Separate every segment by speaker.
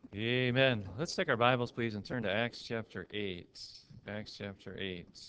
Speaker 1: Amen. Let's take our Bibles, please, and turn to Acts chapter 8. Acts chapter 8.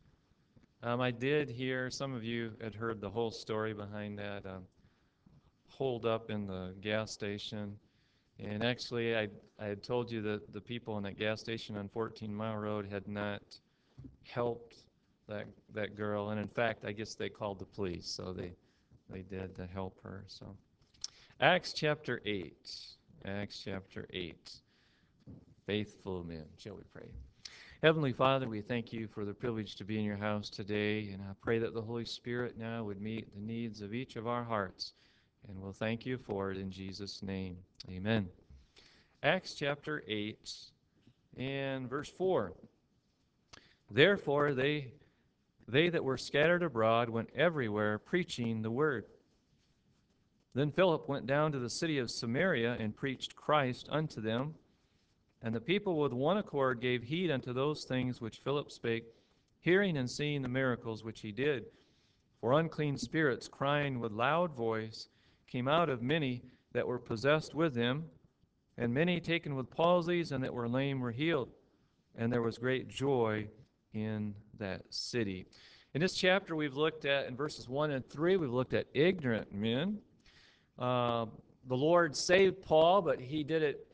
Speaker 1: I did hear, some of you had heard the whole story behind that hold up in the gas station. And actually, I had told you that the people in that gas station on 14 Mile Road had not helped that, that girl. And in fact, I guess they called the police, so they did to help her. So, Acts chapter 8. Acts chapter 8. Faithful men. Shall we pray? Heavenly Father, we thank you for the privilege to be in your house today, and I pray that the Holy Spirit now would meet the needs of each of our hearts, and we'll thank you for it in Jesus' name. Amen. Acts chapter 8 and verse 4. Therefore they that were scattered abroad went everywhere preaching the word. Then Philip went down to the city of Samaria and preached Christ unto them. And the people with one accord gave heed unto those things which Philip spake, hearing and seeing the miracles which he did. For unclean spirits, crying with loud voice, came out of many that were possessed with them, and many taken with palsies and that were lame were healed. And there was great joy in that city. In this chapter, we've looked at, in verses 1 and 3, we've looked at ignorant men. Uh, the Lord saved Paul, but he did it,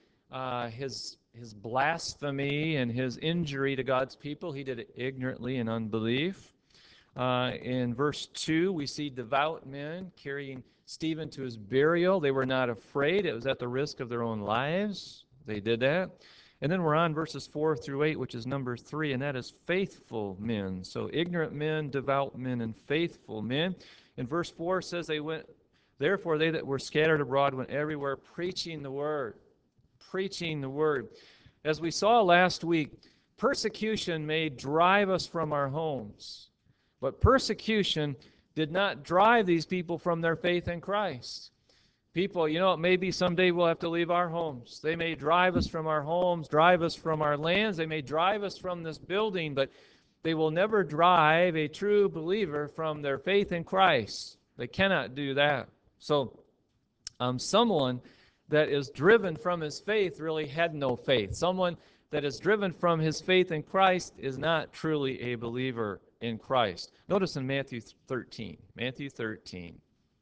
Speaker 1: his blasphemy and his injury to God's people, he did it ignorantly in unbelief. In verse 2, we see devout men carrying Stephen to his burial. They were not afraid. It was at the risk of their own lives. They did that. And then we're on verses 4 through 8, which is number 3, and that is faithful men. So ignorant men, devout men, and faithful men. And verse 4 says they went, therefore they that were scattered abroad went everywhere preaching the word. Preaching the word. As we saw last week, persecution may drive us from our homes, but persecution did not drive these people from their faith in Christ. People, maybe someday we'll have to leave our homes. They may drive us from our homes, drive us from our lands. They may drive us from this building, but they will never drive a true believer from their faith in Christ. They cannot do that. So, someone that is driven from his faith really had no faith. Someone that is driven from his faith in Christ is not truly a believer in Christ. Notice in Matthew 13. Matthew 13.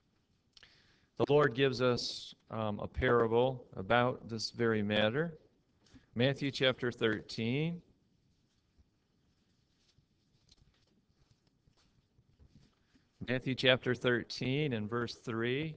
Speaker 1: The Lord gives us a parable about this very matter. Matthew chapter 13. Matthew chapter 13 and verse 3.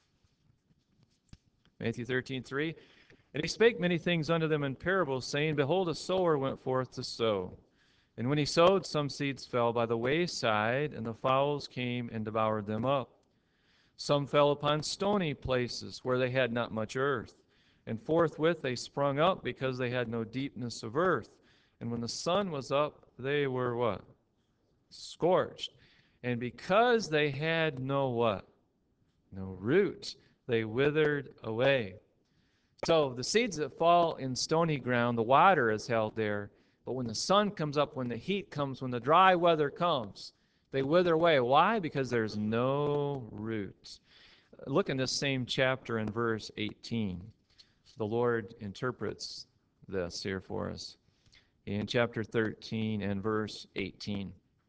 Speaker 1: Matthew 13:3. And he spake many things unto them in parables, saying, Behold, a sower went forth to sow. And when he sowed, some seeds fell by the wayside, and the fowls came and devoured them up. Some fell upon stony places, where they had not much earth. And forthwith they sprung up, because they had no deepness of earth. And when the sun was up, they were what? Scorched. And because they had no what? No root, they withered away. So the seeds that fall in stony ground, the water is held there. But when the sun comes up, when the heat comes, when the dry weather comes, they wither away. Why? Because there's no root. Look in this same chapter in verse 18. The Lord interprets this here for us. In chapter 13 and verse 18.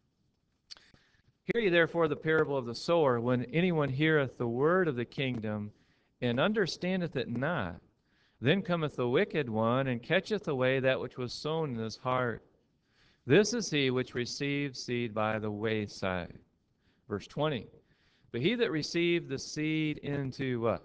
Speaker 1: Hear ye therefore the parable of the sower. When anyone heareth the word of the kingdom, and understandeth it not, then cometh the wicked one, and catcheth away that which was sown in his heart. This is he which received seed by the wayside. Verse 20. But he that received the seed into what?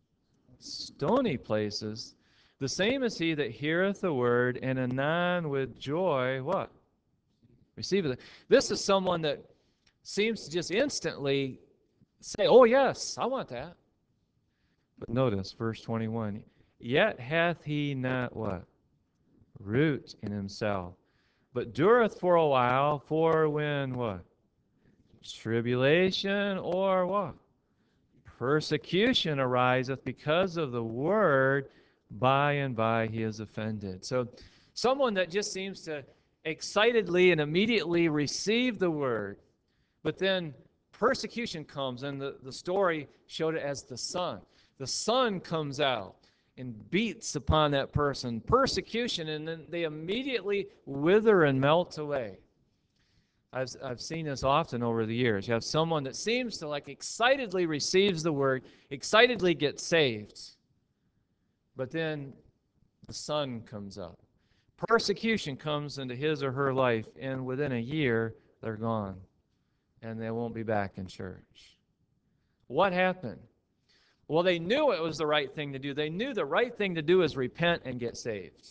Speaker 1: Stony places, the same is he that heareth the word, and anon with joy, what? Receiveth it. This is someone that seems to just instantly say, oh yes, I want that. But notice verse 21. Yet hath he not what? Root in himself, but dureth for a while, for when what? Tribulation or what? Persecution ariseth because of the word, by and by he is offended. So someone that just seems to excitedly and immediately receive the word, but then persecution comes, and the story showed it as the sun. The sun comes out, and beats upon that person, persecution, and then they immediately wither and melt away. I've seen this often over the years. You have someone that seems to like excitedly receives the word, excitedly gets saved, but then the sun comes up. Persecution comes into his or her life, and within a year, they're gone, and they won't be back in church. What happened? Well, they knew it was the right thing to do. They knew the right thing to do is repent and get saved.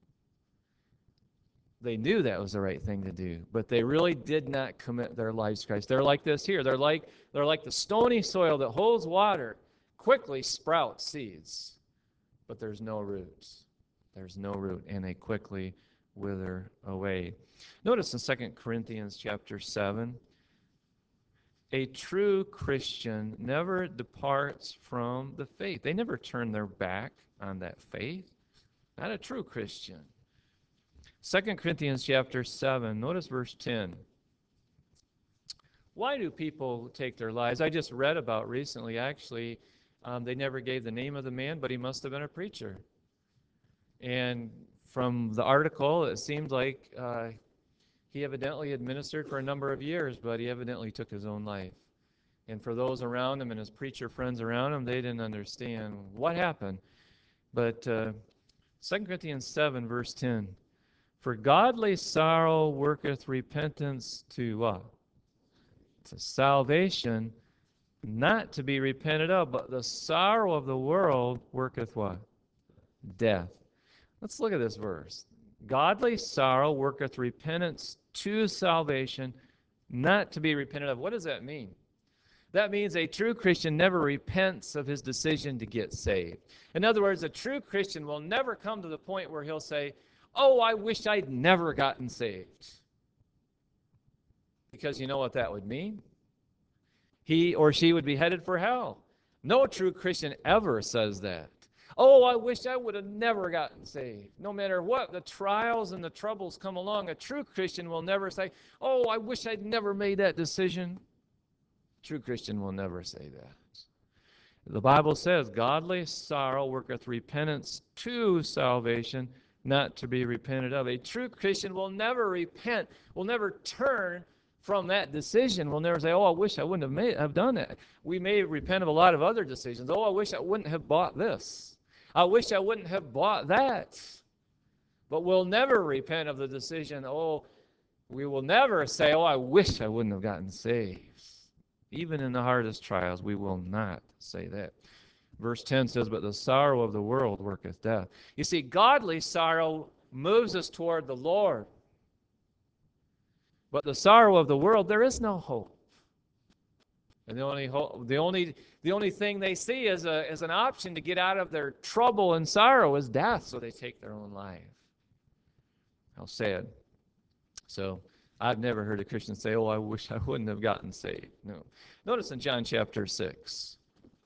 Speaker 1: They knew that was the right thing to do, but they really did not commit their lives to Christ. They're like this here. They're like the stony soil that holds water, quickly sprouts seeds, but there's no roots. There's no root, and they quickly wither away. Notice in 2 Corinthians chapter 7, a true Christian never departs from the faith. They never turn their back on that faith. Not a true Christian. 2 Corinthians chapter 7, notice verse 10. Why do people take their lives? I just read about recently, actually, they never gave the name of the man, but he must have been a preacher. And from the article, it seemed like he evidently had ministered for a number of years, but he evidently took his own life. And for those around him and his preacher friends around him, they didn't understand what happened. But 2 Corinthians 7, verse 10, for godly sorrow worketh repentance to what? To salvation, not to be repented of, but the sorrow of the world worketh what? Death. Let's look at this verse. Godly sorrow worketh repentance to salvation, not to be repented of. What does that mean? That means a true Christian never repents of his decision to get saved. In other words, a true Christian will never come to the point where he'll say, oh, I wish I'd never gotten saved. Because you know what that would mean? He or she would be headed for hell. No true Christian ever says that. Oh, I wish I would have never gotten saved. No matter what the trials and the troubles come along, a true Christian will never say, oh, I wish I'd never made that decision. A true Christian will never say that. The Bible says, godly sorrow worketh repentance to salvation, not to be repented of. A true Christian will never repent, will never turn from that decision. Will never say, oh, I wish I wouldn't have done that. We may repent of a lot of other decisions. Oh, I wish I wouldn't have bought this. I wish I wouldn't have bought that. But we'll never repent of the decision, we will never say, oh, I wish I wouldn't have gotten saved. Even in the hardest trials, we will not say that. Verse 10 says, but the sorrow of the world worketh death. You see, godly sorrow moves us toward the Lord. But the sorrow of the world, there is no hope. And the only thing they see as an option to get out of their trouble and sorrow is death, so they take their own life. How sad. So I've never heard a Christian say, oh, I wish I wouldn't have gotten saved. No. Notice in John chapter 6,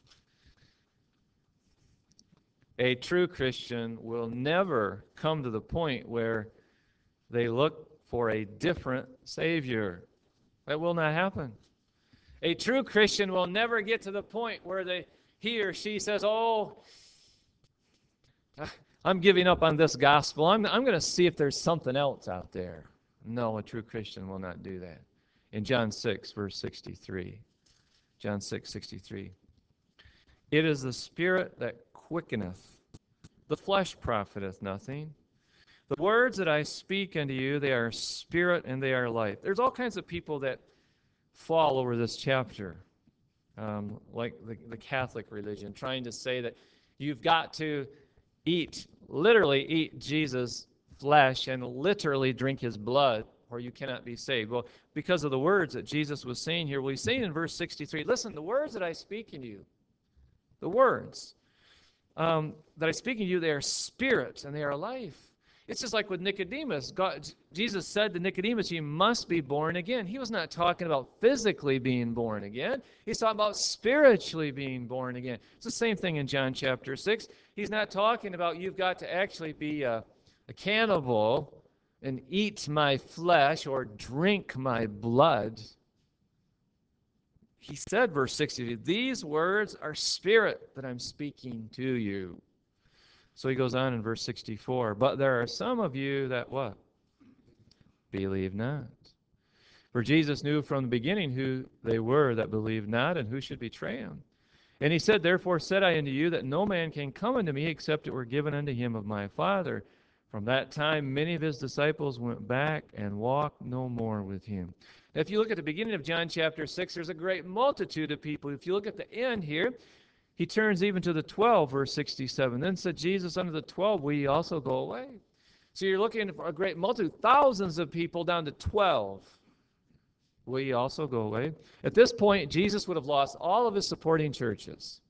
Speaker 1: a true Christian will never come to the point where they look for a different Savior. That will not happen. A true Christian will never get to the point where he or she says, oh, I'm giving up on this gospel. I'm going to see if there's something else out there. No, a true Christian will not do that. In John 6, verse 63, John 6:63, it is the Spirit that quickeneth, the flesh profiteth nothing. The words that I speak unto you, they are spirit and they are life. There's all kinds of people that fall over this chapter, like the Catholic religion, trying to say that you've got to literally eat Jesus' flesh and literally drink his blood, or you cannot be saved. Well, because of the words that Jesus was saying here, he's saying in verse 63, listen, the words that I speak in you, the words that I speak in you, they are spirit and they are life. It's just like with Nicodemus. Jesus said to Nicodemus, you must be born again. He was not talking about physically being born again. He's talking about spiritually being born again. It's the same thing in John chapter 6. He's not talking about you've got to actually be a cannibal and eat my flesh or drink my blood. He said, verse 60, these words are spirit that I'm speaking to you. So he goes on in verse 64. But there are some of you that what? Believe not. For Jesus knew from the beginning who they were that believed not and who should betray him. And he said, Therefore said I unto you that no man can come unto me except it were given unto him of my Father. From that time many of his disciples went back and walked no more with him. Now, if you look at the beginning of John chapter 6, there's a great multitude of people. If you look at the end here, he turns even to the 12, verse 67. Then said Jesus unto the 12, Will ye also go away? So you're looking for a great multitude, thousands of people down to 12. Will ye also go away? At this point, Jesus would have lost all of his supporting churches.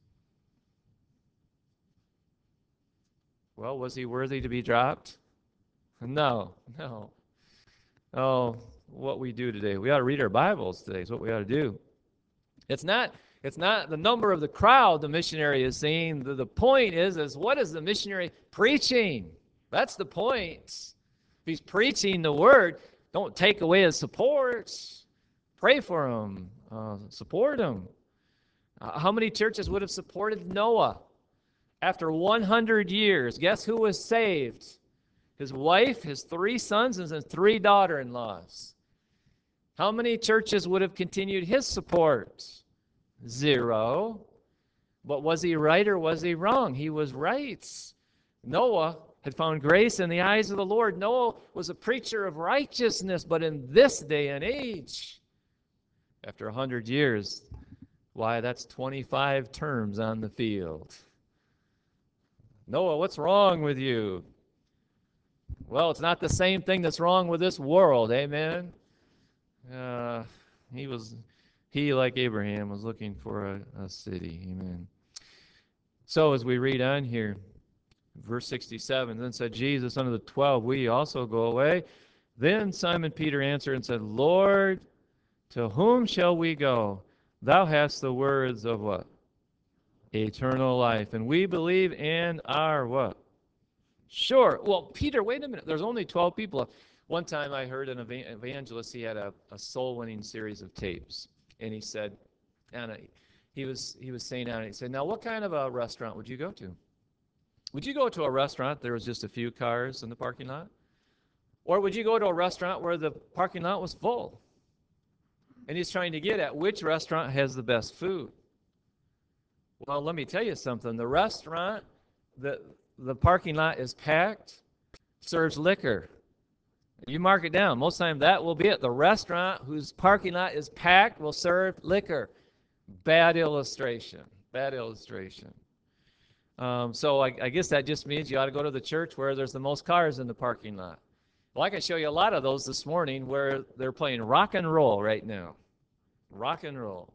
Speaker 1: Well, was he worthy to be dropped? No, no. Oh, what we do today. We ought to read our Bibles today is what we ought to do. It's not the number of the crowd the missionary is seeing. The point is what is the missionary preaching? That's the point. If he's preaching the word, don't take away his support. Pray for him. Support him. How many churches would have supported Noah after 100 years? Guess who was saved? His wife, his 3 sons, and his 3 daughter-in-laws. How many churches would have continued his support? 0. But was he right or was he wrong? He was right. Noah had found grace in the eyes of the Lord. Noah was a preacher of righteousness, but in this day and age, after 100 years, why, that's 25 terms on the field. Noah, what's wrong with you? Well, it's not the same thing that's wrong with this world, amen? He, like Abraham, was looking for a city, amen. So as we read on here, verse 67, then said Jesus unto the 12, Will ye also go away? Then Simon Peter answered and said, Lord, to whom shall we go? Thou hast the words of what? Eternal life. And we believe and are what? Sure. Well, Peter, wait a minute. There's only 12 people. One time I heard an evangelist, he had a soul-winning series of tapes. And he said, and he was saying, he said, now what kind of a restaurant would you go to? Would you go to a restaurant there was just a few cars in the parking lot? Or would you go to a restaurant where the parking lot was full? And he's trying to get at which restaurant has the best food. Well, let me tell you something. The restaurant, the parking lot is packed, serves liquor. You mark it down. Most of the time that will be it. The restaurant whose parking lot is packed will serve liquor. Bad illustration. Bad illustration. So I guess that just means you ought to go to the church where there's the most cars in the parking lot. Well, I can show you a lot of those this morning where they're playing rock and roll right now. Rock and roll.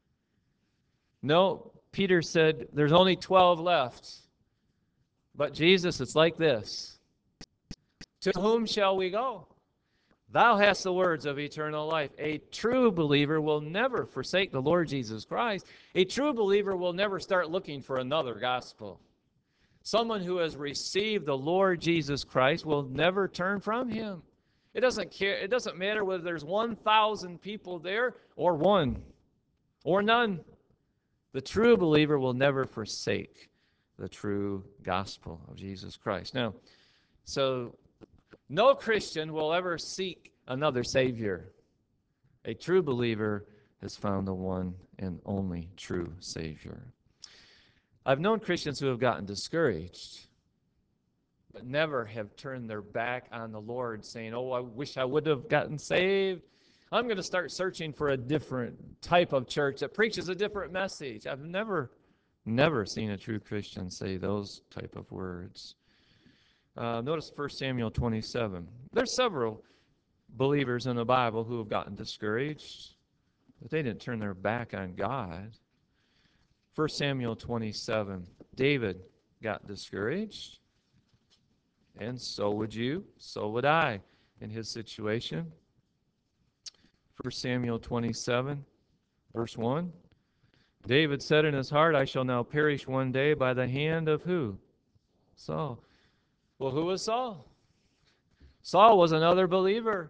Speaker 1: No, Peter said there's only 12 left. But Jesus, it's like this. To whom shall we go? Thou hast the words of eternal life. A true believer will never forsake the Lord Jesus Christ. A true believer will never start looking for another gospel. Someone who has received the Lord Jesus Christ will never turn from him. It doesn't care. It doesn't matter whether there's 1,000 people there or one or none. The true believer will never forsake the true gospel of Jesus Christ. Now, so no Christian will ever seek another Savior. A true believer has found the one and only true Savior. I've known Christians who have gotten discouraged, but never have turned their back on the Lord, saying, oh, I wish I would have gotten saved. I'm going to start searching for a different type of church that preaches a different message. I've never seen a true Christian say those type of words. Notice 1 Samuel 27. There's several believers in the Bible who have gotten discouraged, but they didn't turn their back on God. 1 Samuel 27. David got discouraged, and so would you, so would I in his situation. 1 Samuel 27, verse 1. David said in his heart, I shall now perish one day by the hand of who? Saul. Well, who was Saul? Saul was another believer.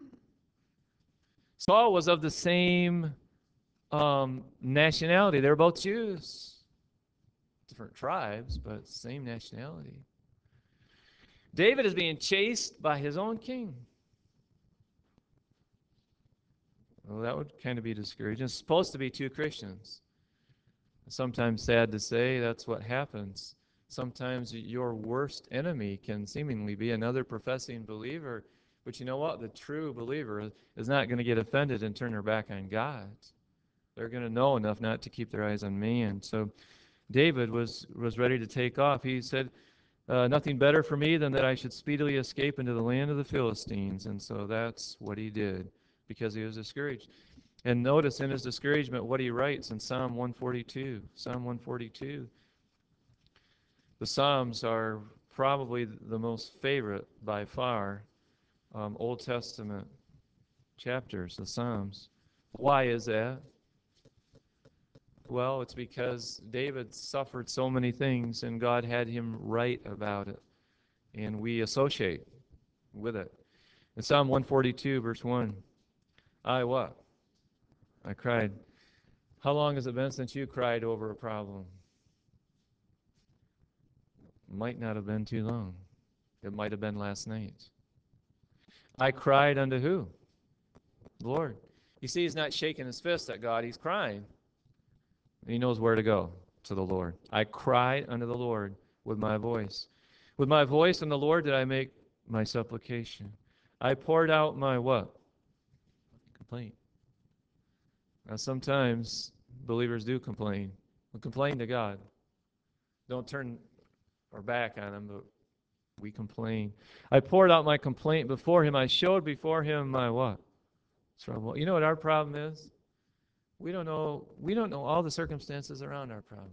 Speaker 1: Saul was of the same nationality. They were both Jews. different tribes, but same nationality. David is being chased by his own king. Well, that would kind of be discouraging. It's supposed to be two Christians. Sometimes, sad to say, that's what happens. Sometimes your worst enemy can seemingly be another professing believer. But you know what? The true believer is not going to get offended and turn their back on God. They're going to know enough not to keep their eyes on man. So David was ready to take off. He said, nothing better for me than that I should speedily escape into the land of the Philistines. And so that's what he did because he was discouraged. And notice in his discouragement what he writes in Psalm 142. Psalm 142. The Psalms are probably the most favorite by far Old Testament chapters, the Psalms. Why is that? Well, it's because David suffered so many things and God had him write about it. And we associate with it. In Psalm 142, verse 1, I what? I cried. How long has it been since you cried over a problem? Might not have been too long. It might have been last night. I cried unto who? Lord. You see, he's not shaking his fist at God. He's crying. And he knows where to go, to the Lord. I cried unto the Lord with my voice. With my voice unto the Lord did I make my supplication. I poured out my what? Complaint. Now, sometimes believers do complain. We complain to God. Don't turn our back on him, but we complain. I poured out my complaint before him. I showed before him my what? Trouble. You know what our problem is? We don't know all the circumstances around our problem.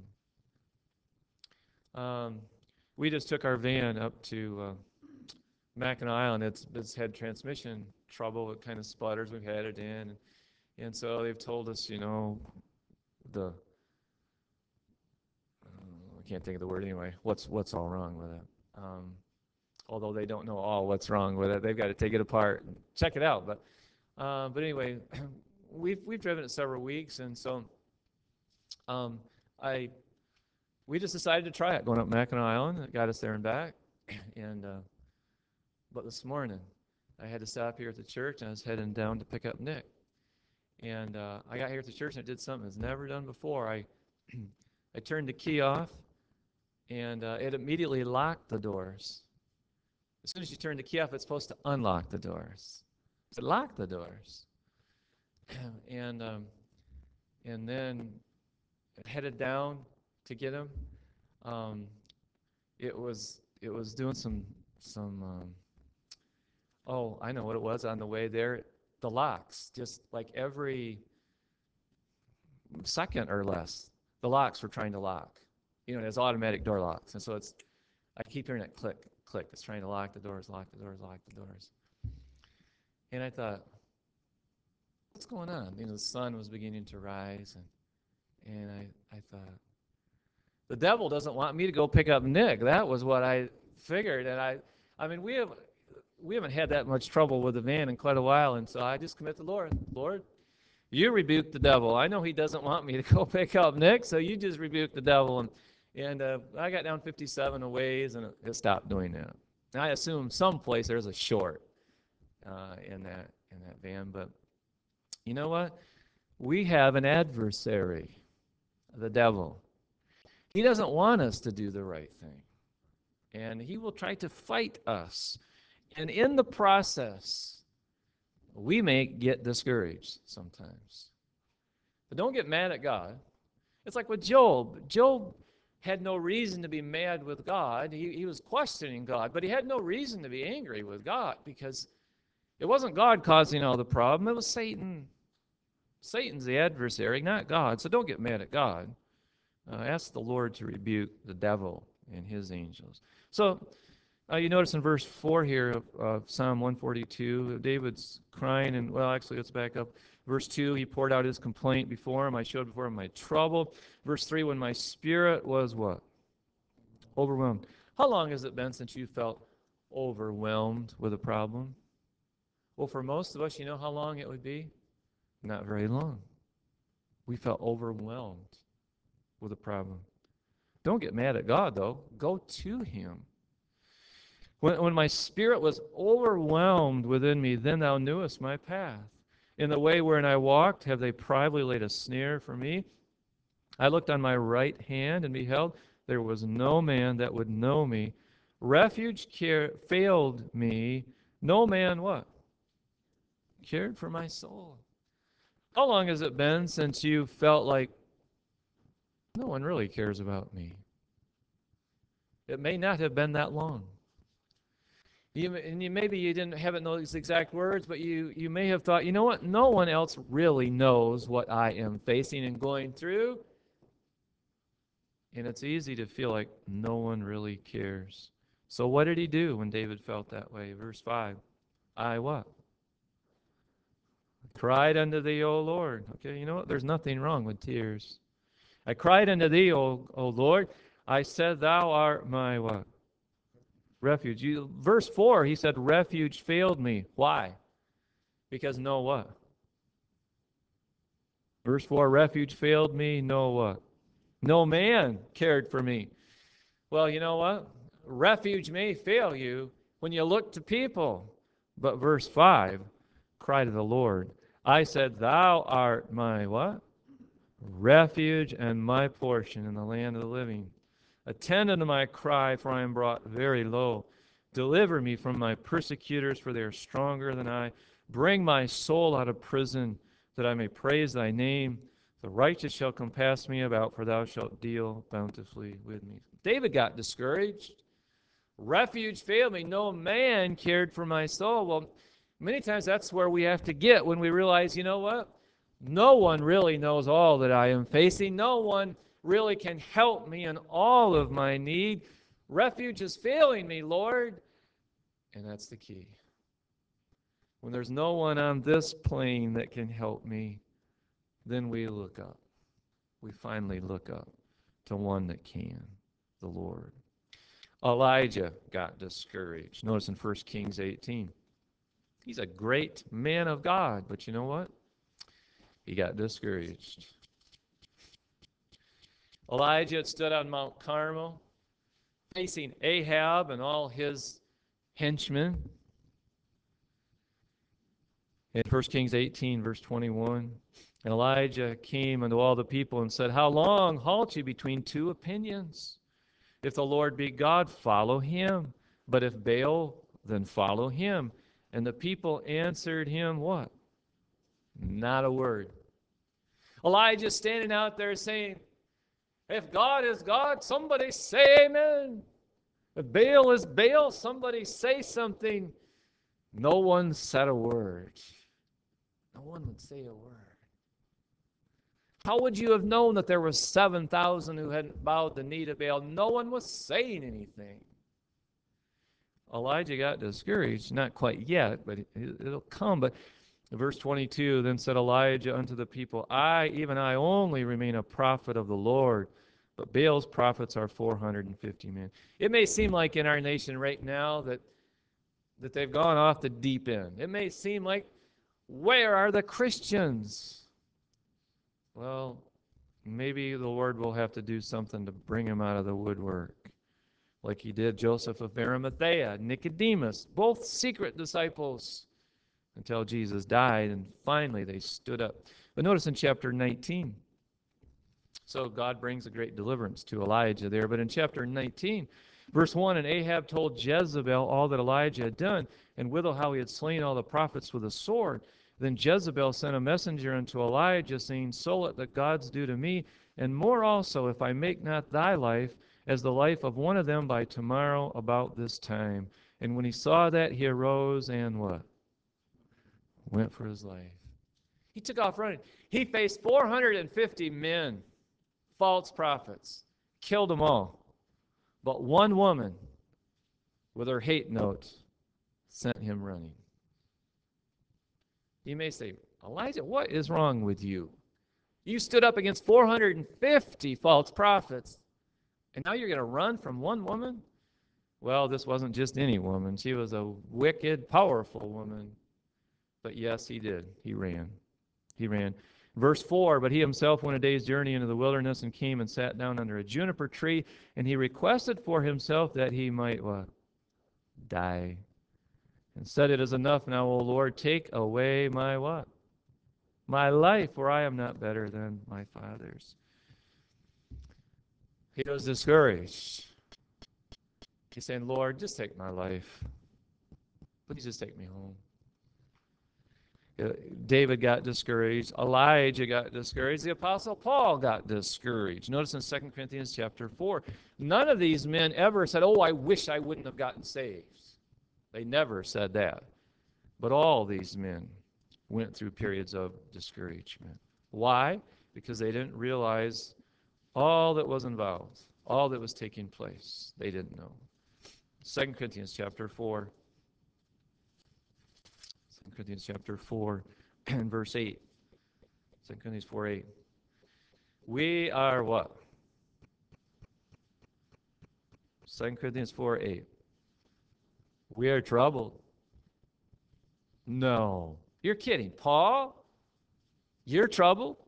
Speaker 1: We just took our van up to Mackinac Island. It's had transmission trouble. It kind of sputters. We've had it in. And so they've told us, I can't think of the word anyway. What's all wrong with it? Although they don't know all what's wrong with it, they've got to take it apart and check it out. But anyway, we've driven it several weeks, and so we just decided to try it going up Mackinac Island. It got us there and back, and but this morning I had to stop here at the church, and I was heading down to pick up Nick. And I got here at the church and I did something that's never done before. I turned the key off, and it immediately locked the doors. As soon as you turn the key off, it's supposed to unlock the doors. It locked the doors, and then it headed down to get him. It was doing some. Oh, I know what it was on the way there. The locks, just like every second or less, the locks were trying to lock. It has automatic door locks, and so I keep hearing it click, click. It's trying to lock the doors, lock the doors, lock the doors. And I thought, what's going on? The sun was beginning to rise, and I thought, the devil doesn't want me to go pick up Nick. That was what I figured, and I mean, we haven't had that much trouble with the van in quite a while, and so I just commit to the Lord. Lord, you rebuke the devil. I know he doesn't want me to go pick up Nick, so you just rebuke the devil. And I got down 57 a ways, and it stopped doing that. And I assume someplace there's a short in that van, but you know what? We have an adversary, the devil. He doesn't want us to do the right thing, and he will try to fight us. And in the process, we may get discouraged sometimes. But don't get mad at God. It's like with Job. Job had no reason to be mad with God. He was questioning God, but he had no reason to be angry with God because it wasn't God causing all the problem. It was Satan. Satan's the adversary, not God. So don't get mad at God. Ask the Lord to rebuke the devil and his angels. So you notice in verse 4 here of Psalm 142, David's crying, and well, actually, let's back up. Verse 2, he poured out his complaint before him. I showed before him my trouble. Verse 3, when my spirit was what? Overwhelmed. How long has it been since you felt overwhelmed with a problem? Well, for most of us, you know how long it would be? Not very long. We felt overwhelmed with a problem. Don't get mad at God, though. Go to him. When my spirit was overwhelmed within me, then thou knewest my path. In the way wherein I walked, have they privately laid a snare for me? I looked on my right hand and beheld, there was no man that would know me. Refuge failed me. No man what? Cared for my soul. How long has it been since you felt like no one really cares about me? It may not have been that long. Maybe you didn't have it in those exact words, but you may have thought, you know what? No one else really knows what I am facing and going through. And it's easy to feel like no one really cares. So what did he do when David felt that way? Verse 5. I what? Cried unto thee, O Lord. Okay, you know what? There's nothing wrong with tears. I cried unto thee, O Lord. I said, thou art my what? Refuge. Verse 4, he said, refuge failed me. Why? Because no what? Verse 4, refuge failed me. No what? No man cared for me. Well, you know what? Refuge may fail you when you look to people. But verse 5, cry to the Lord. I said, thou art my what? Refuge and my portion in the land of the living. Attend unto my cry, for I am brought very low. Deliver me from my persecutors, for they are stronger than I. Bring my soul out of prison, that I may praise thy name. The righteous shall compass me about, for thou shalt deal bountifully with me. David got discouraged. Refuge failed me. No man cared for my soul. Well, many times that's where we have to get when we realize, you know what? No one really knows all that I am facing. No one really can help me in all of my need. Refuge is failing me, Lord. And that's the key. When there's no one on this plane that can help me, then we look up. We finally look up to one that can, the Lord. Elijah got discouraged. Notice in 1 Kings 18. He's a great man of God, but you know what? He got discouraged. Elijah had stood on Mount Carmel, facing Ahab and all his henchmen. In 1 Kings 18, verse 21, and Elijah came unto all the people and said, how long halt ye between two opinions? If the Lord be God, follow him. But if Baal, then follow him. And the people answered him, what? Not a word. Elijah standing out there saying, if God is God, somebody say amen. If Baal is Baal, somebody say something. No one said a word. No one would say a word. How would you have known that there were 7,000 who hadn't bowed the knee to Baal? No one was saying anything. Elijah got discouraged. Not quite yet, but it'll come. But verse 22, then said Elijah unto the people, even I only remain a prophet of the Lord, but Baal's prophets are 450 men. It may seem like in our nation right now that they've gone off the deep end. It may seem like, where are the Christians? Well, maybe the Lord will have to do something to bring him out of the woodwork, like he did Joseph of Arimathea, Nicodemus, both secret disciples, until Jesus died, and finally they stood up. But notice in chapter 19, so God brings a great deliverance to Elijah there. But in chapter 19, verse 1, and Ahab told Jezebel all that Elijah had done, and withal how he had slain all the prophets with a sword. Then Jezebel sent a messenger unto Elijah, saying, so let the gods do to me, and more also, if I make not thy life as the life of one of them by tomorrow about this time. And when he saw that, he arose and what? Went for his life. He took off running. He faced 450 men, false prophets, killed them all. But one woman, with her hate note, sent him running. You may say, Elijah, what is wrong with you? You stood up against 450 false prophets, and now you're going to run from one woman? Well, this wasn't just any woman. She was a wicked, powerful woman. But yes, he did. He ran. He ran. Verse 4, but he himself went a day's journey into the wilderness and came and sat down under a juniper tree, and he requested for himself that he might what? Die. And said, it is enough now, O Lord, take away my what? My life, for I am not better than my fathers. He was discouraged. He's saying, Lord, just take my life. Please just take me home. David got discouraged. Elijah got discouraged. The Apostle Paul got discouraged. Notice in 2 Corinthians chapter 4, none of these men ever said, oh, I wish I wouldn't have gotten saved. They never said that. But all these men went through periods of discouragement. Why? Because they didn't realize all that was involved, all that was taking place. They didn't know. 2 Corinthians chapter 4. 2 Corinthians chapter 4 and verse 8. 2 Corinthians 4:8. We are what? 2 Corinthians 4:8. We are troubled. No. You're kidding. Paul? You're troubled?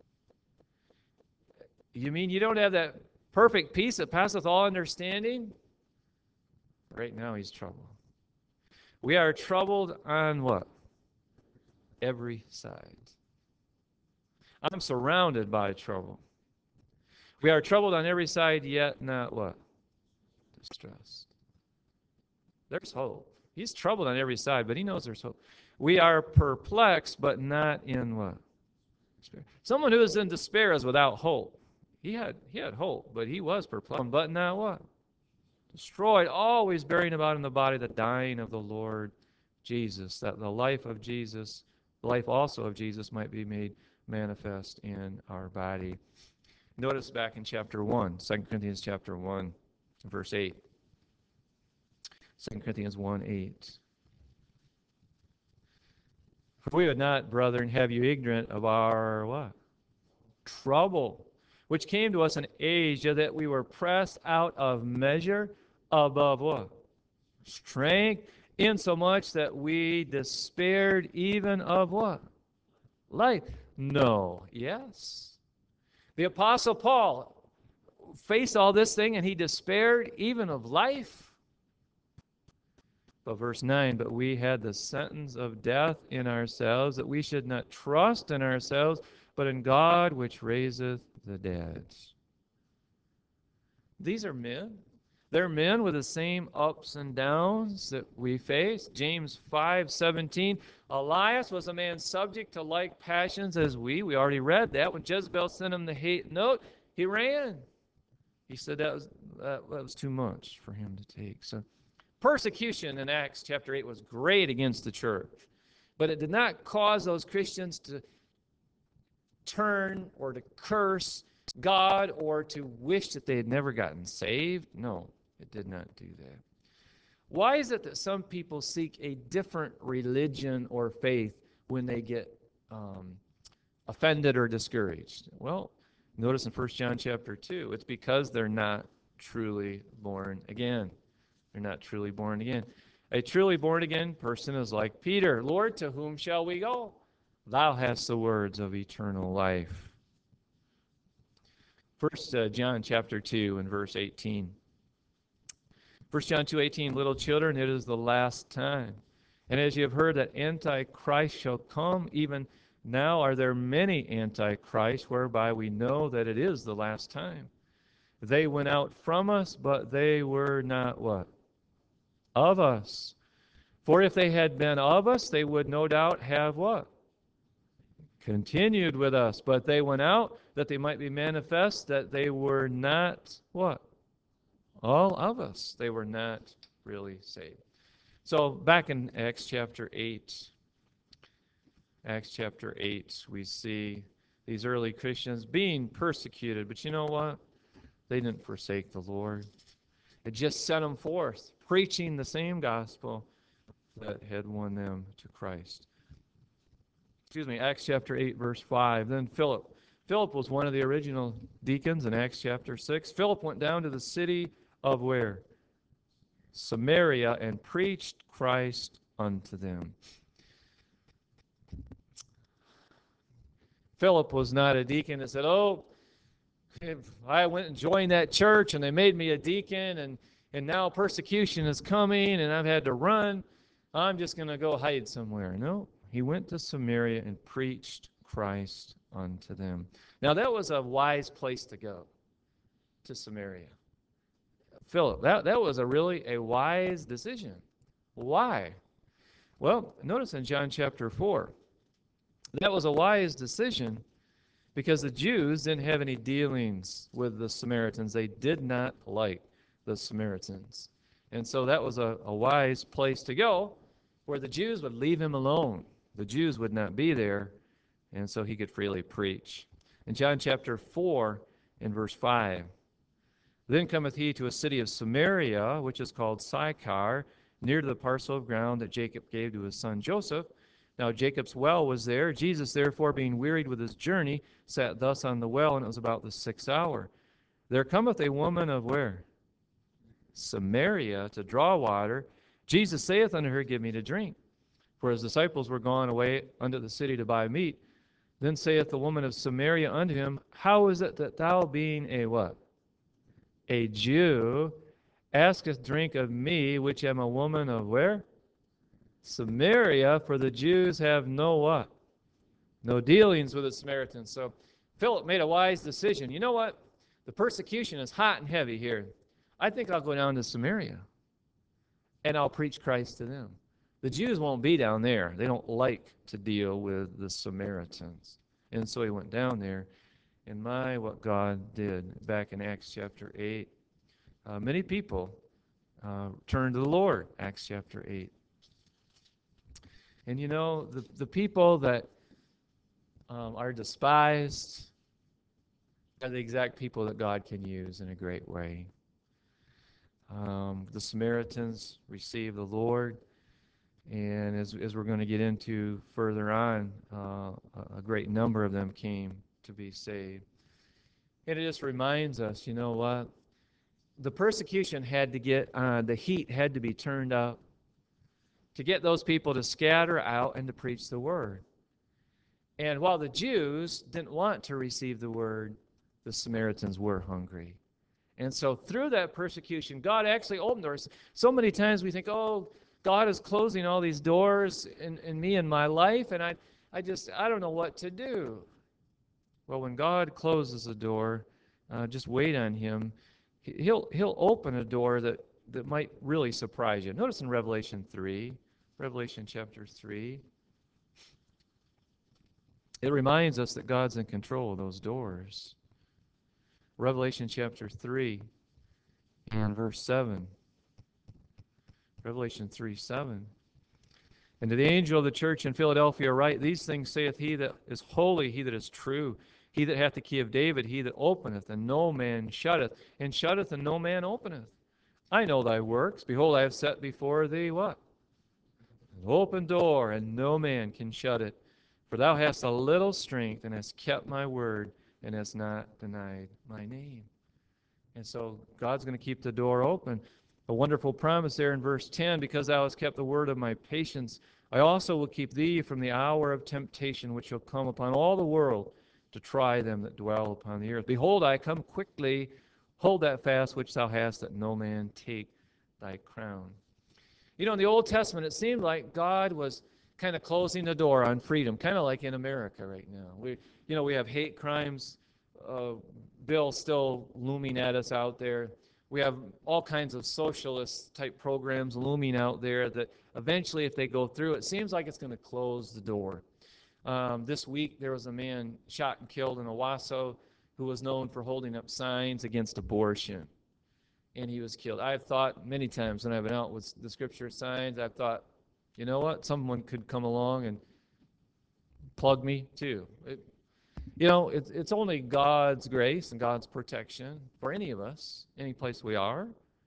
Speaker 1: You mean you don't have that perfect peace that passeth all understanding? Right now he's troubled. We are troubled on what? Every side. I'm surrounded by trouble. We are troubled on every side, yet not what? Distressed. There's hope. He's troubled on every side, but he knows there's hope. We are perplexed, but not in what? Despair. Someone who is in despair is without hope. He had hope, but he was perplexed, but not what? Destroyed, always bearing about in the body the dying of the Lord Jesus, that the life of Jesus, the life also of Jesus might be made manifest in our body. Notice back in chapter 1, 2 Corinthians chapter 1, verse 8. 2 Corinthians 1:8. For we would not, brethren, have you ignorant of our what? Trouble, which came to us in Asia, that we were pressed out of measure above what? Strength, insomuch that we despaired even of what? Life. No. Yes. The Apostle Paul faced all this thing and he despaired even of life. But verse 9, but we had the sentence of death in ourselves, that we should not trust in ourselves, but in God which raiseth the dead. These are men. They're men with the same ups and downs that we face. James 5:17. Elias was a man subject to like passions as we. We already read that. When Jezebel sent him the hate note, he ran. He said that was too much for him to take. So persecution in Acts chapter 8 was great against the church, but it did not cause those Christians to turn or to curse God or to wish that they had never gotten saved. No, it did not do that. Why is it that some people seek a different religion or faith when they get offended or discouraged? Well, notice in 1 John chapter 2, it's because they're not truly born again. They're not truly born again. A truly born again person is like Peter. Lord, to whom shall we go? Thou hast the words of eternal life. 1 John chapter 2 and verse 18. 1 John 2:18, little children, it is the last time. And as you have heard that Antichrist shall come, even now are there many Antichrists, whereby we know that it is the last time. They went out from us, but they were not what? Of us. For if they had been of us, they would no doubt have what? Continued with us. But they went out that they might be manifest that they were not what? All of us. They were not really saved. So back in Acts chapter 8, we see these early Christians being persecuted. But you know what? They didn't forsake the Lord. It just sent them forth, preaching the same gospel that had won them to Christ. Acts chapter 8, verse 5. Then Philip. Philip was one of the original deacons in Acts chapter 6. Philip went down to the city of where? Samaria, and preached Christ unto them. Philip was not a deacon that said, oh, if I went and joined that church and they made me a deacon and now persecution is coming and I've had to run, I'm just going to go hide somewhere. No, he went to Samaria and preached Christ unto them. Now that was a wise place to go, to Samaria. Philip, that was really a wise decision. Why? Well, notice in John chapter 4, that was a wise decision because the Jews didn't have any dealings with the Samaritans. They did not like the Samaritans. And so that was a wise place to go where the Jews would leave him alone. The Jews would not be there, and so he could freely preach. In John chapter 4, in verse 5, then cometh he to a city of Samaria, which is called Sychar, near to the parcel of ground that Jacob gave to his son Joseph. Now Jacob's well was there. Jesus, therefore, being wearied with his journey, sat thus on the well, and it was about the 6th hour. There cometh a woman of where? Samaria, to draw water. Jesus saith unto her, Give me to drink. For his disciples were gone away unto the city to buy meat. Then saith the woman of Samaria unto him, How is it that thou, being a what? A Jew, asketh drink of me, which am a woman of where? Samaria, for the Jews have no what? No dealings with the Samaritans. So Philip made a wise decision. You know what? The persecution is hot and heavy here. I think I'll go down to Samaria and I'll preach Christ to them. The Jews won't be down there. They don't like to deal with the Samaritans. And so he went down there. And what God did back in Acts chapter 8. Many people turned to the Lord, Acts chapter 8. And you know, the people that are despised are the exact people that God can use in a great way. The Samaritans received the Lord, and as we're going to get into further on, a great number of them came to be saved. And it just reminds us, you know what? The persecution had to get, the heat had to be turned up to get those people to scatter out and to preach the word. And while the Jews didn't want to receive the word, the Samaritans were hungry. And so through that persecution, God actually opened doors. So many times we think, oh, God is closing all these doors in me and my life, and I don't know what to do. Well, when God closes a door, just wait on him. He'll open a door that might really surprise you. Notice in Revelation chapter 3, it reminds us that God's in control of those doors. Revelation chapter 3 and verse 7. Revelation 3:7. And to the angel of the church in Philadelphia write, These things saith he that is holy, he that is true, he that hath the key of David, he that openeth, and no man shutteth, and shutteth, and no man openeth. I know thy works. Behold, I have set before thee what? An open door, and no man can shut it. For thou hast a little strength, and hast kept my word, and hast not denied my name. And so God's going to keep the door open. A wonderful promise there in verse 10, because thou hast kept the word of my patience, I also will keep thee from the hour of temptation which shall come upon all the world to try them that dwell upon the earth. Behold, I come quickly. Hold that fast which thou hast, that no man take thy crown. You know, in the Old Testament, it seemed like God was kind of closing the door on freedom, kind of like in America right now. We have hate crimes bill still looming at us out there. We have all kinds of socialist type programs looming out there that eventually, if they go through, it seems like it's going to close the door. This week, there was a man shot and killed in Owasso who was known for holding up signs against abortion, and he was killed. I've thought many times when I've been out with the scripture signs, I've thought, you know what, someone could come along and plug me too. It's only God's grace and God's protection for any of us, any place we are.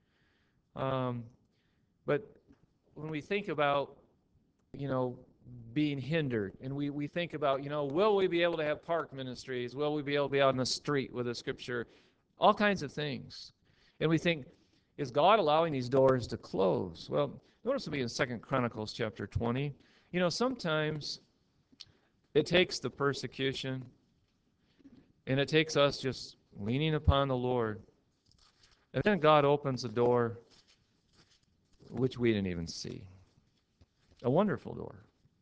Speaker 1: But when we think about, being hindered, and we think about, will we be able to have park ministries? Will we be able to be out in the street with a scripture? All kinds of things. And we think, is God allowing these doors to close? Well, notice it'll be in 2 Chronicles chapter 20. Sometimes it takes the persecution And it takes us just leaning upon the Lord. And then God opens a door which we didn't even see. A wonderful door.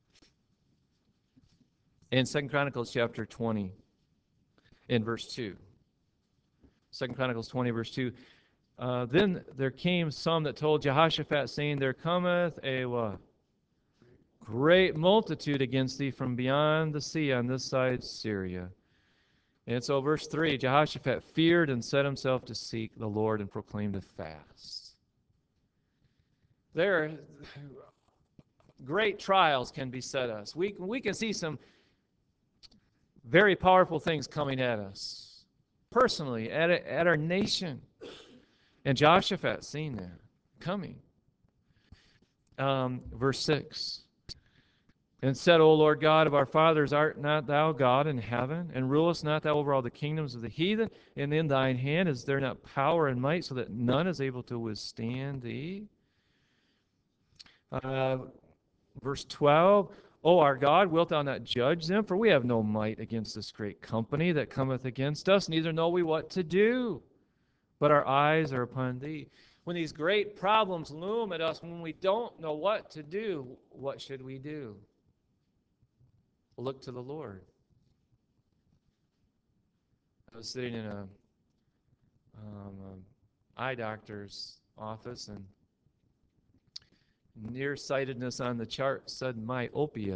Speaker 1: In 2 Chronicles chapter 20, in verse 2. 2 Chronicles 20, verse 2. Then there came some that told Jehoshaphat, saying, There cometh a what? Great multitude against thee from beyond the sea on this side Syria. And so, verse 3, Jehoshaphat feared and set himself to seek the Lord and proclaimed a fast. There, great trials can beset us. We can see some very powerful things coming at us, personally, at our nation. And Jehoshaphat seen that coming. Verse 6. And said, O Lord God of our fathers, art not thou God in heaven, and rulest not thou over all the kingdoms of the heathen? And in thine hand is there not power and might, so that none is able to withstand thee? Verse 12, O our God, wilt thou not judge them? For we have no might against this great company that cometh against us, neither know we what to do, but our eyes are upon thee. When these great problems loom at us, when we don't know what to do, what should we do? Look to the Lord. I was sitting in a eye doctor's office, and nearsightedness on the chart said myopia.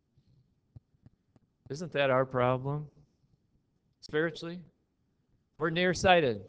Speaker 1: Isn't that our problem? Spiritually, we're nearsighted.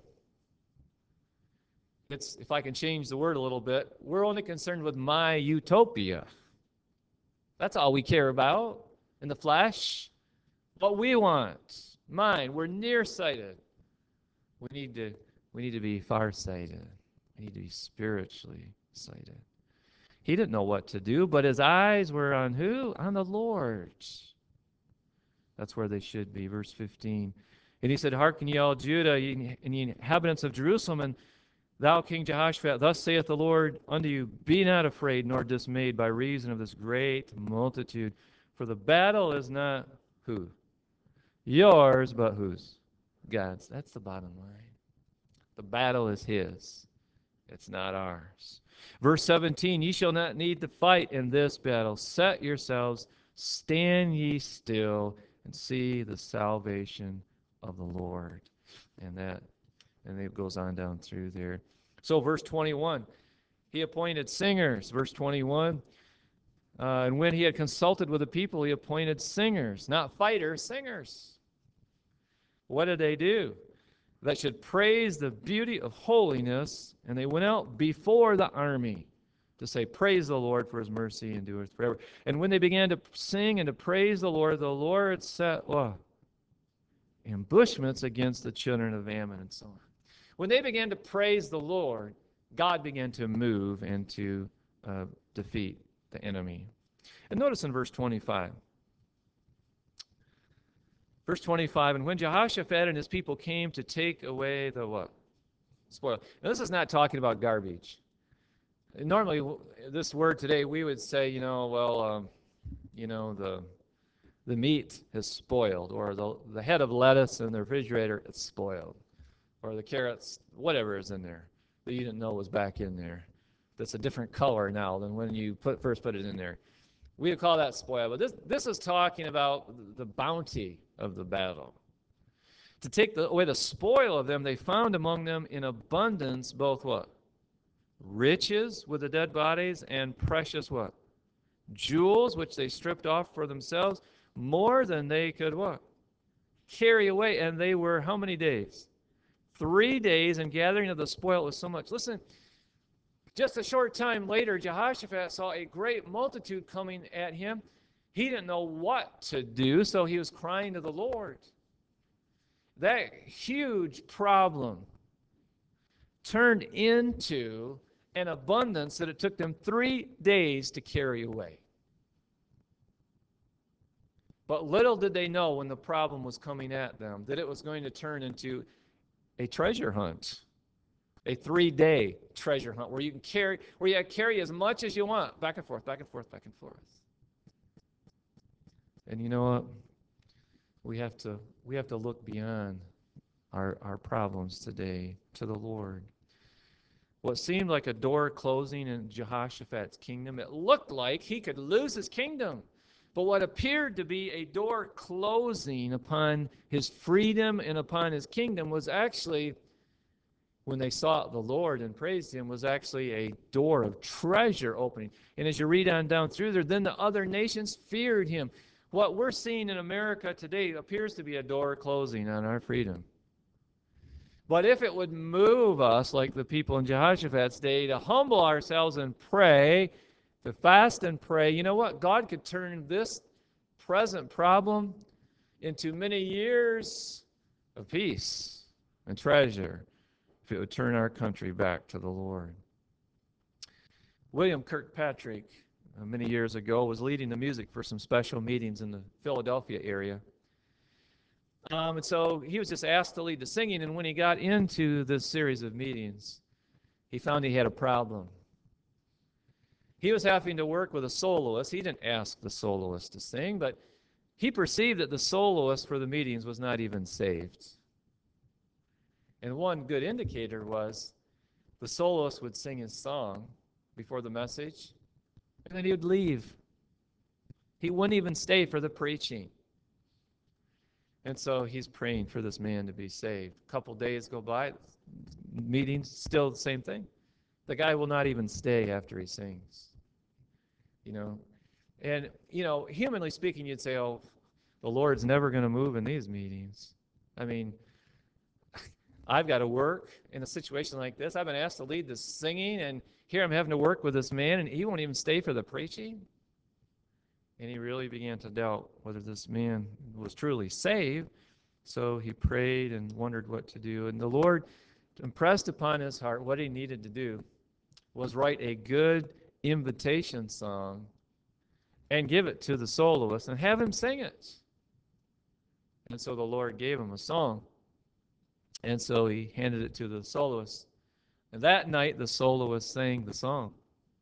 Speaker 1: It's, if I can change the word a little bit, we're only concerned with my utopia. That's all we care about in the flesh. What we want, mine. We're nearsighted. We need to be farsighted. We need to be spiritually sighted. He didn't know what to do, but his eyes were on who? On the Lord. That's where they should be. Verse 15. And he said, Hearken ye all Judah, and ye inhabitants of Jerusalem, and thou King Jehoshaphat, thus saith the Lord unto you, Be not afraid nor dismayed by reason of this great multitude, for the battle is not who? Yours, but whose? God's. That's the bottom line. The battle is his. It's not ours. Verse 17, Ye shall not need to fight in this battle. Set yourselves, stand ye still, and see the salvation of the Lord. And it goes on down through there. So verse 21, he appointed singers. Verse 21, and when he had consulted with the people, he appointed singers, not fighters, singers. What did they do? That should praise the beauty of holiness, and they went out before the army to say, Praise the Lord, for his mercy endureth forever. And when they began to sing and to praise the Lord set ambushments against the children of Ammon and so on. When they began to praise the Lord, God began to move and to defeat the enemy. And notice in verse 25. Verse 25, and when Jehoshaphat and his people came to take away the what? Spoil. Now, this is not talking about garbage. Normally, this word today, we would say, the meat is spoiled, or the head of lettuce in the refrigerator is spoiled, or the carrots, whatever is in there that you didn't know was back in there. That's a different color now than when you first put it in there. We would call that spoiled. But this is talking about the bounty of the battle. To take away the spoil of them, they found among them in abundance both what? Riches with the dead bodies, and precious what? Jewels, which they stripped off for themselves, more than they could what? Carry away. And they were how many days? 3 days, and gathering of the spoil was so much. Listen, just a short time later, Jehoshaphat saw a great multitude coming at him. He didn't know what to do, so he was crying to the Lord. That huge problem turned into an abundance that it took them 3 days to carry away. But little did they know when the problem was coming at them that it was going to turn into a treasure hunt. A 3-day treasure hunt where you can carry as much as you want, back and forth, back and forth, back and forth. And you know what? We have to look beyond our problems today to the Lord. What seemed like a door closing in Jehoshaphat's kingdom, it looked like he could lose his kingdom. But what appeared to be a door closing upon his freedom and upon his kingdom was actually, when they sought the Lord and praised him, was actually a door of treasure opening. And as you read on down through there, then the other nations feared him. What we're seeing in America today appears to be a door closing on our freedom. But if it would move us, like the people in Jehoshaphat's day, to humble ourselves and pray, to fast and pray, you know what? God could turn this present problem into many years of peace and treasure if it would turn our country back to the Lord. William Kirkpatrick, many years ago, was leading the music for some special meetings in the Philadelphia area. And so he was just asked to lead the singing, and when he got into this series of meetings, he found he had a problem. He was having to work with a soloist. He didn't ask the soloist to sing, but he perceived that the soloist for the meetings was not even saved. And one good indicator was the soloist would sing his song before the message, and then he would leave. He wouldn't even stay for the preaching. And so he's praying for this man to be saved. A couple days go by, meetings, still the same thing. The guy will not even stay after he sings. You know, and, humanly speaking, you'd say, oh, the Lord's never going to move in these meetings. I mean, I've got to work in a situation like this. I've been asked to lead the singing, and here I'm having to work with this man, and he won't even stay for the preaching. And he really began to doubt whether this man was truly saved. So he prayed and wondered what to do. And the Lord impressed upon his heart what he needed to do was write a good invitation song and give it to the soloist and have him sing it. And so the Lord gave him a song. And so he handed it to the soloist. And that night, the soloist sang the song.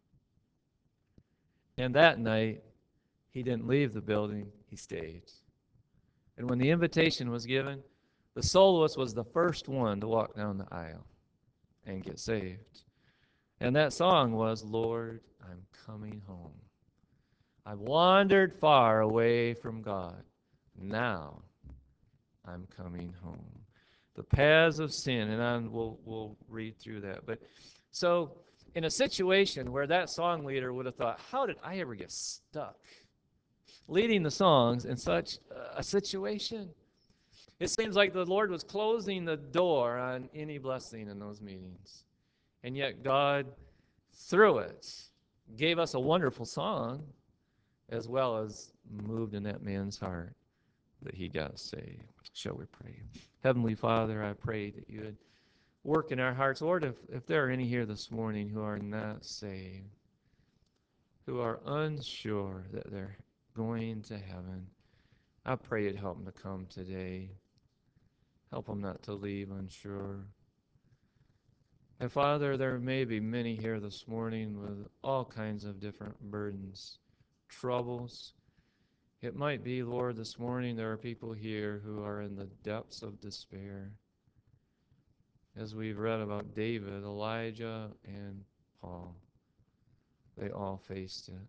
Speaker 1: And that night, he didn't leave the building, he stayed. And when the invitation was given, the soloist was the first one to walk down the aisle and get saved. And that song was, Lord, I'm coming home. I've wandered far away from God. Now I'm coming home. The paths of sin, and we'll read through that. But so in a situation where that song leader would have thought, how did I ever get stuck leading the songs in such a situation? It seems like the Lord was closing the door on any blessing in those meetings. And yet God, through it, gave us a wonderful song as well as moved in that man's heart that he got saved. Shall we pray? Heavenly Father, I pray that you would work in our hearts. Lord, if there are any here this morning who are not saved, who are unsure that they're going to heaven, I pray you'd help them to come today. Help them not to leave unsure. And Father, there may be many here this morning with all kinds of different burdens, troubles. It might be, Lord, this morning there are people here who are in the depths of despair. As we've read about David, Elijah, and Paul, they all faced it.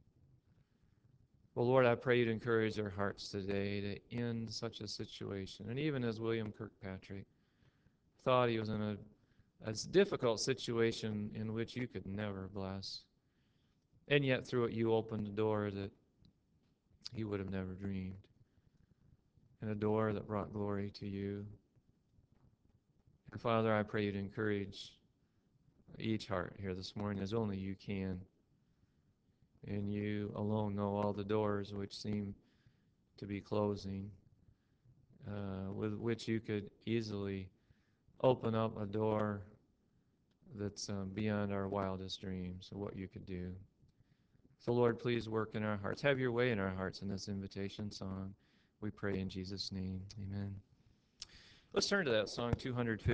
Speaker 1: Well, Lord, I pray you'd encourage their hearts today to end such a situation. And even as William Kirkpatrick thought he was in a difficult situation in which you could never bless, and yet through it you opened a door that he would have never dreamed, and a door that brought glory to you. And Father, I pray you'd encourage each heart here this morning as only you can. And you alone know all the doors which seem to be closing, with which you could easily open up a door that's beyond our wildest dreams of what you could do. So, Lord, please work in our hearts. Have your way in our hearts in this invitation song. We pray in Jesus' name. Amen. Let's turn to that song 250.